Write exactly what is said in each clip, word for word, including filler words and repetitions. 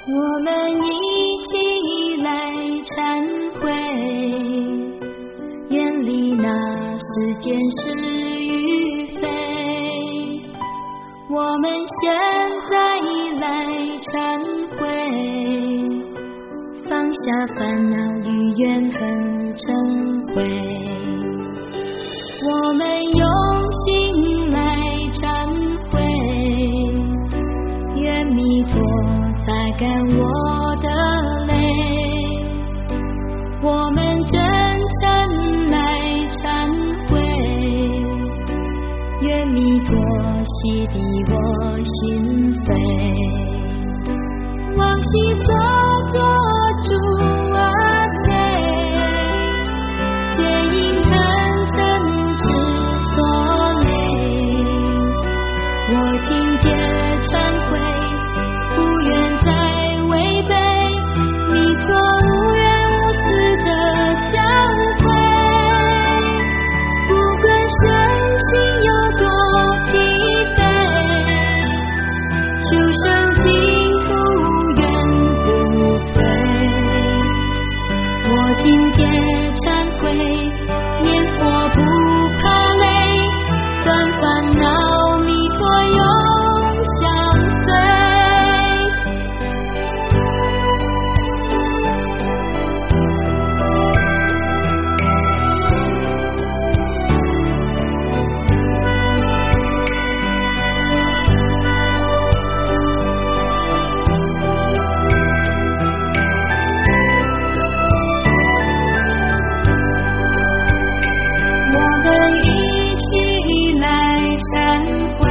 我们一起来忏悔，远离那世间是与非。我们现在来忏悔，放下烦恼与怨恨成灰。我们用心来忏悔，愿弥陀擦干我的泪。我们真诚来忏悔，愿弥陀洗涤我心扉。往昔所做诸恶罪，皆因贪嗔痴所累。我今皆忏悔，不愿再违背弥陀无缘无私的教诲。不管身心有多疲惫，求生净土永不退。我今皆忏悔，念佛不怕累，断烦恼弥陀永相随。我们一起来忏悔，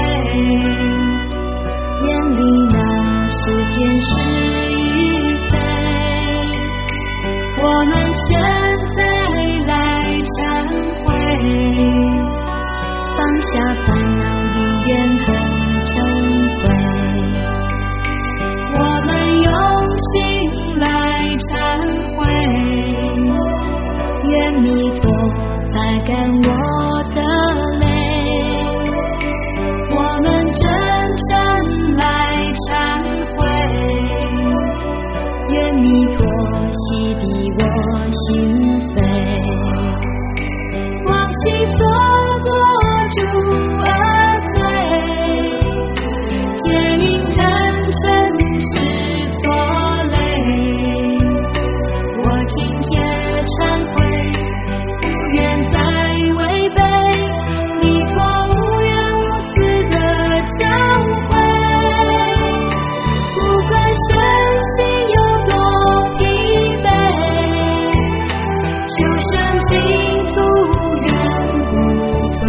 远离那世间是与非。我们现在来忏悔，放下烦恼与怨恨成灰。我们用心来忏悔，愿弥陀擦干我的泪。我们真诚来忏悔，愿弥陀洗涤我心扉。往昔所做诸恶罪，皆因贪嗔痴所累。我今皆忏悔，不愿再违背弥陀无缘无私的教诲。不管身心有多疲惫，求生净土永不退。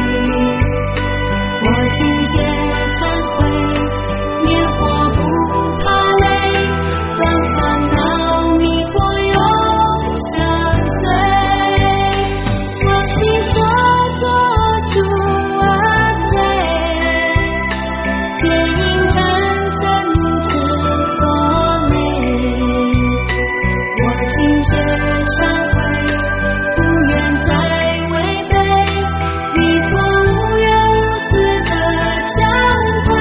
我今皆忏悔，念佛不怕累，断烦恼弥陀永相随。往昔所做诸恶罪，皆因贪嗔痴所累。我今皆忏悔，不愿再违背弥陀无缘无私的教诲。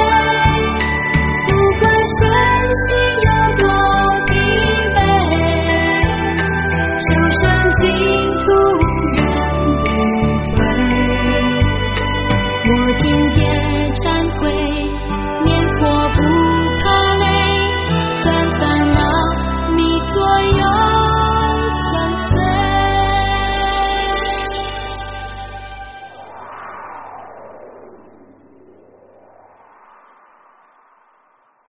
不管身心有多疲惫，求生净土